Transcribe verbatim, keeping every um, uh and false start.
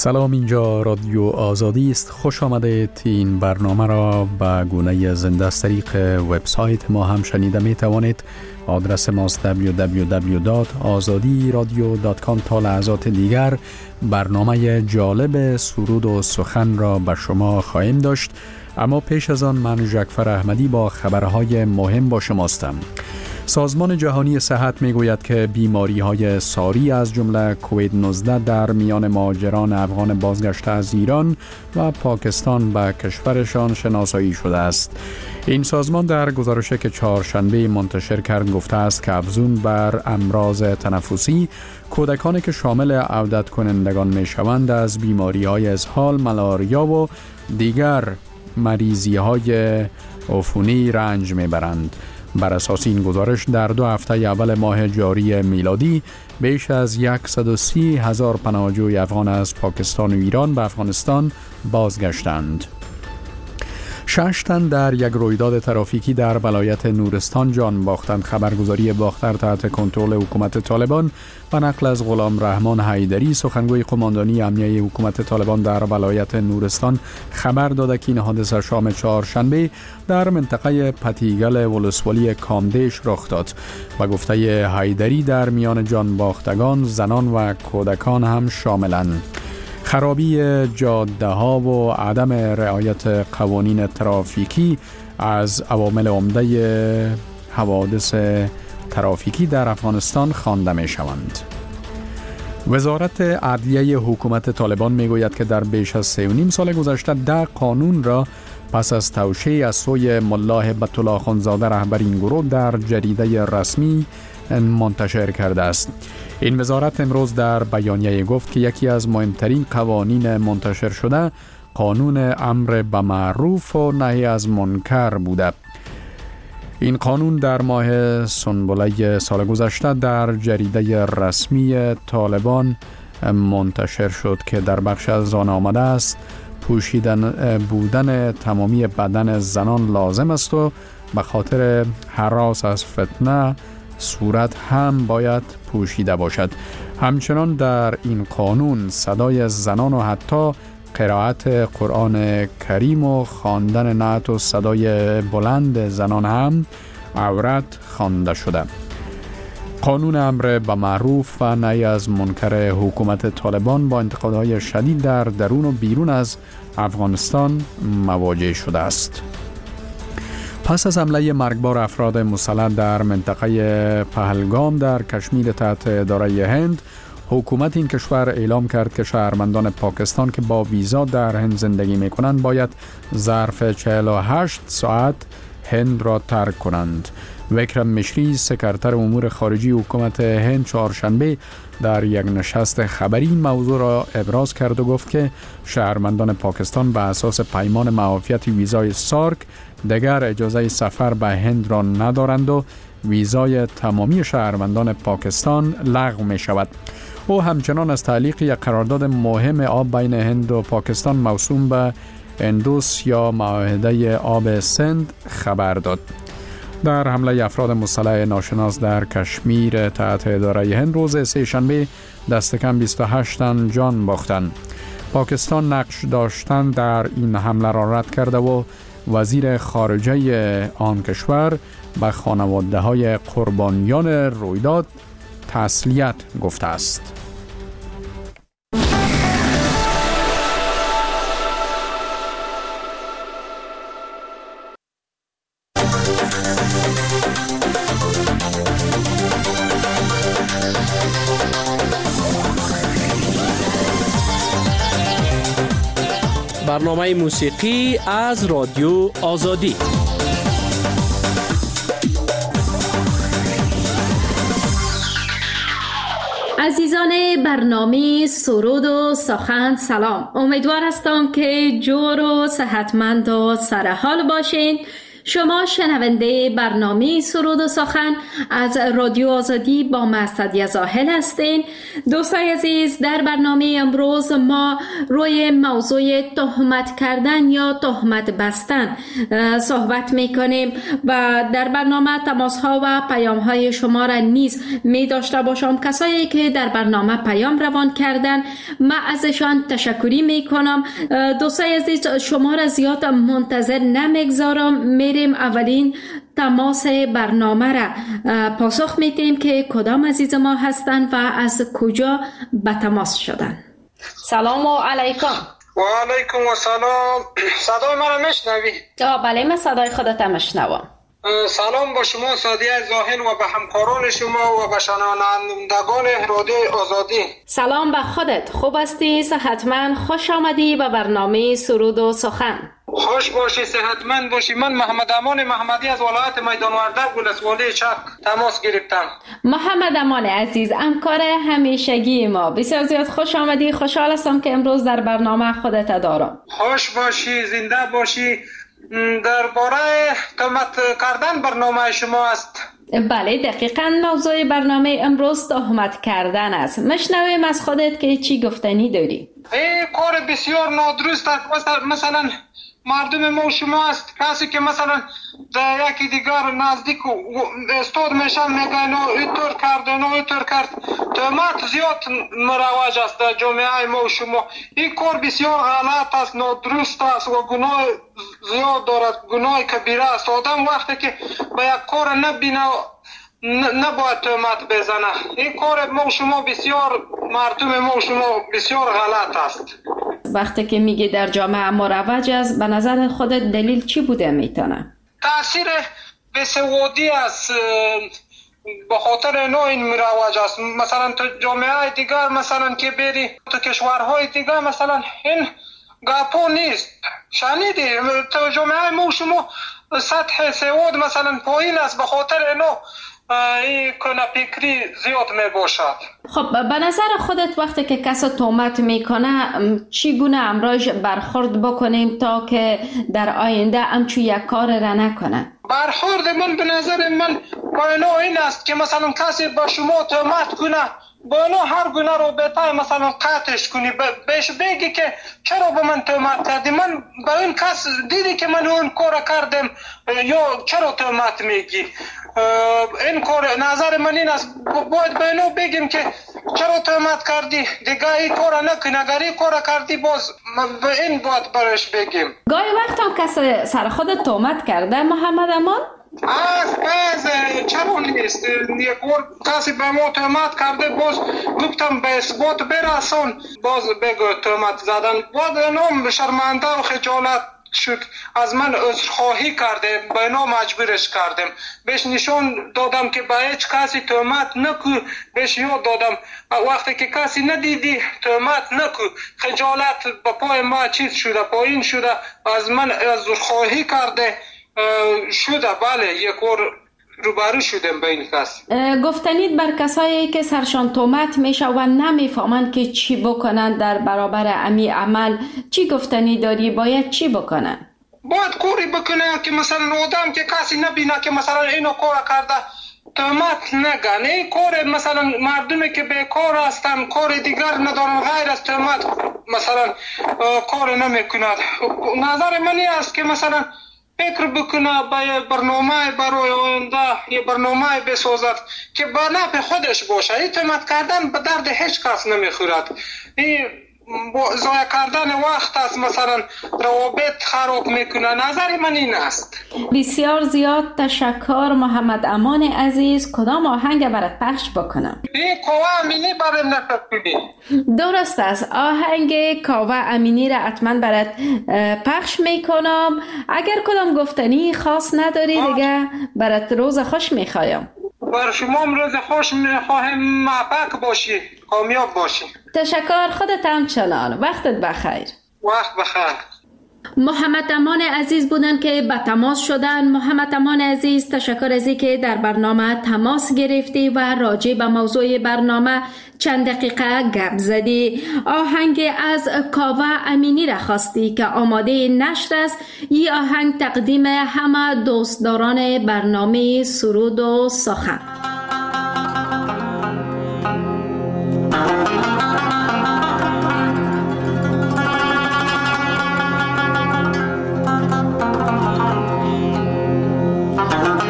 سلام، اینجا رادیو آزادی است. خوش آمدید. این برنامه را به گونه زنده از طریق وبسایت ما هم شنیده می توانید. آدرس ماست دبلیو دبلیو دبلیو دات آزادی رادیو دات کام. تا لحظات دیگر برنامه جالب سرود و سخن را به شما خواهیم داشت، اما پیش از آن من جعفر احمدی با خبرهای مهم با شماستم. سازمان جهانی صحت میگوید که بیماری‌های ساری از جمله کووید نوزده در میان مهاجران افغان بازگشته از ایران و پاکستان به کشورشان شناسایی شده است. این سازمان در گزارشی که چهارشنبه منتشر کرد گفته است که افزون بر امراض تنفسی، کودکانی که شامل عودت کنندگان میشوند از بیماری‌های اسهال، ملاریا و دیگر مریضی‌های عفونی رنج میبرند. بر اساس این گزارش در دو هفته اول ماه جاری میلادی بیش از صد و سی هزار پناهجوی افغان از پاکستان و ایران به افغانستان بازگشتند. شش تن در یک رویداد ترافیکی در ولایت نورستان جان باختند. خبرگزاری باختر تحت کنترل حکومت طالبان و نقل از غلام رحمان حیدری، سخنگوی قماندانی امنیه حکومت طالبان در ولایت نورستان، خبر داده که این حادثه شام چهارشنبه در منطقه پتیگل ولسوالی کامدیش رخ داد و گفته حیدری در میان جان باختگان زنان و کودکان هم شاملند. خرابی جاده ها و عدم رعایت قوانین ترافیکی از عوامل عمده حوادث ترافیکی در افغانستان خوانده می شوند. وزارت عدلیه حکومت طالبان می گوید که در بیش از سه و نیم سال گذشته ده قانون را پس از توشیح از سوی ملا هبت الله اخندزاده رهبر این گروه در جریده رسمی منتشر کرده است. این وزارت امروز در بیانیه گفت که یکی از مهمترین قوانین منتشر شده قانون امر به معروف و نهی از منکر بوده. این قانون در ماه سنبله سال گذشته در جریده رسمی طالبان منتشر شد که در بخش از آن آمده است پوشیدن بودن تمامی بدن زنان لازم است و به خاطر هراس از فتنه صورت هم باید پوشیده باشد. همچنان در این قانون صدای زنان و حتی قرائت قرآن کریم و خواندن نعت و صدای بلند زنان هم عورت خوانده شده. قانون امر به معروف و نهی از منکر حکومت طالبان با انتقادهای شدید در درون و بیرون از افغانستان مواجه شده است. پس از حمله مرگبار افراد مسلح در منطقه پهلگام در کشمیر تحت اداره هند، حکومت این کشور اعلام کرد که شهروندان پاکستان که با ویزا در هند زندگی می کنند باید ظرف چهل و هشت ساعت هند را ترک کنند. وکرم مشری، سکرتر امور خارجی حکومت هند، چهارشنبه در یک نشست خبری این موضوع را ابراز کرد و گفت که شهروندان پاکستان به اساس پیمان معافیت ویزای سارک دیگر اجازه سفر به هند را ندارند و ویزای تمامی شهروندان پاکستان لغو می شود. او همچنان از تعلیق یک قرارداد مهم آب بین هند و پاکستان موسوم به اندوس یا معاهده آب سند خبر داد. در حمله افراد مسلح ناشناس در کشمیر تحت اداره هند روز سه شنبه دست کم بیست و هشت تن جان باختند. پاکستان نقش داشتن در این حمله را رد کرده و وزیر خارجه آن کشور به خانواده های قربانیان رویداد تسلیت گفته است. برنامه موسیقی از رادیو آزادی. عزیزان برنامه سرود و سخن سلام. امیدوار هستم که جور و صحتمند و سرحال باشین. شما شنونده برنامه سرود و سخن از رادیو آزادی با مصطفی زاهل هستین. دوستای عزیز، در برنامه امروز ما روی موضوع تهمت کردن یا تهمت بستن صحبت میکنیم و در برنامه تماس ها و پیام های شما را نیز می داشته باشم. کسایی که در برنامه پیام روان کردن من ازشان تشکری میکنم. دوستای عزیز، شما را زیاد منتظر نمیگذارم، میریم اولین تماس برنامه را پاسخ میدیم که کدام عزیز ما هستند و از کجا به تماس شدن. سلام علیکم. و علیکم و سلام. صدای من را میشنوی؟ بله، من صدای خودت میشنوم. سلام با شما سادی زاهل و به همکاران شما و به شنوندگان رادیو آزادی. سلام به خودت. خوب هستی؟ صحتمند؟ خوش آمدی به برنامه سرود و سخن. خوش باشی، صحتمند باشی. من محمد امان محمدی از ولایت میدان ورده ولسوالی چک تماس گرفتم. محمد امان عزیز، همکار همیشگی ما، بسیار زیاد خوش آمدی. خوشحال هستم که امروز در برنامه خودت دارم. خوش باشی، زنده باشی. درباره تهمت کردن برنامه شما است. بله، دقیقاً موضوع برنامه امروز تهمت کردن است. مشنویم از خودت که چی گفتنی داری. این کار بسیار نادرست است. مثلا مردم ما شما است، کسی که مثلا در یکی دیگر نزدیک استاد میشن میگن نو اینطور کرد نو اینطور کرد. تهمت زیاد مروج است در جامعه ما شما. این کار بسیار غلط است، نادرست است و گناه زیاد دارد، گناه کبیره است. آدم وقتی که به یک کار نبینه نباید تهمت بزنه. این کار ما شما بسیار، مردم ما شما بسیار غلط است. وقتی که میگی در جامعه مروج است، به نظر خودت دلیل چی بوده میتونه؟ تاثیر بسوادی است، به خاطر نوع این مروج است. مثلا تو جامعه دیگر مثلا که بری تو کشورهای دیگر مثلا این گپو نیست. شنیدی تو جامعه ما شما سطح سواد مثلا پایین است، به خاطر نوع این کنه فکری زیاد می باشد. خب به نظر خودت وقتی که کسی تهمت میکنه چی گونه امراش برخورد بکنیم تا که در آینده همچو یک کار را نکنه؟ برخورد من به نظر من با این است که مثلا کسی با شما تهمت کنه، با اینو هر گونه رو بهتر مثلا قطعش کنی، بهش بگی که چرا به من تهمت کردی، من با این کس دیدی که من اون کار کردم یا چرا تهمت میگی. این کار نظر من این است، باید به اینو بگیم که چرا تهمت کردی، دیگه این کار نکنی، اگر این کار کردی باز به این باید برش بگیم. گاهی وقت هم کسی سر خود تهمت کرده محمد امان؟ از از چرا نیست، یک بار کسی به ما تهمت کرده باز گفتم به اثبات برسان، باز بگو تهمت زدن. باز اینو شرمنده و خجالت شد، از من عذرخواهی کرده، به اینا مجبورش کردم، بهش نشون دادم که به هیچ کسی تهمت نکو، بهش یاد دادم وقتی که کسی ندیدی تهمت نکو. خجالت به پای ما چیز شده، پایین شده، از من عذرخواهی کرده شده. بله، یک بار روبرو شدم به این کس. گفتنید بر کسایی که سرشان تهمت میشه و نمیفهمند که چی بکنن در برابر امی عمل، چی گفتنی داری؟ باید چی بکنن؟ باید کاری بکنه که مثلا آدم که کسی نبینه که مثلا اینو کار کرده تهمت نگن. این کار مثلا مردمی که بیکار هستن، کار دیگر ندارن غیر از تهمت مثلا کار نمیکنند. نظر منی است که مثلا فکر بکنه به برنامه برای آینده، یه برنامه بسازد که به نفع خودش باشه. این تهمت کردن به درد هیچ کس نمیخورد. این ضایع کردن وقت است، مثلا روابط خراب میکنه. نظر من این است. بسیار زیاد تشکر محمد امان عزیز. کدام آهنگ برات پخش بکنم؟ این کاوه امینی برای نفرکنی. درست است، آهنگ کاوه امینی را حتما برات پخش میکنم. اگر کدام گفتنی خاص نداری دیگه برات روز خوش میخوایم. بر شما روز خوش میخواهم، موفق باشی، کامیاب باشی. تشکر، خودت هم چنان. وقتت بخیر. وقت بخیر. محمد امان عزیز بودن که به تماس شدن. محمد امان عزیز، تشکر از اینکه در برنامه تماس گرفتی و راجع به موضوع برنامه چند دقیقه گپ زدی. آهنگ از کاوه امینی را خواستی که آماده نشر است. این آهنگ تقدیم همه دوستداران برنامه سرود و سخن.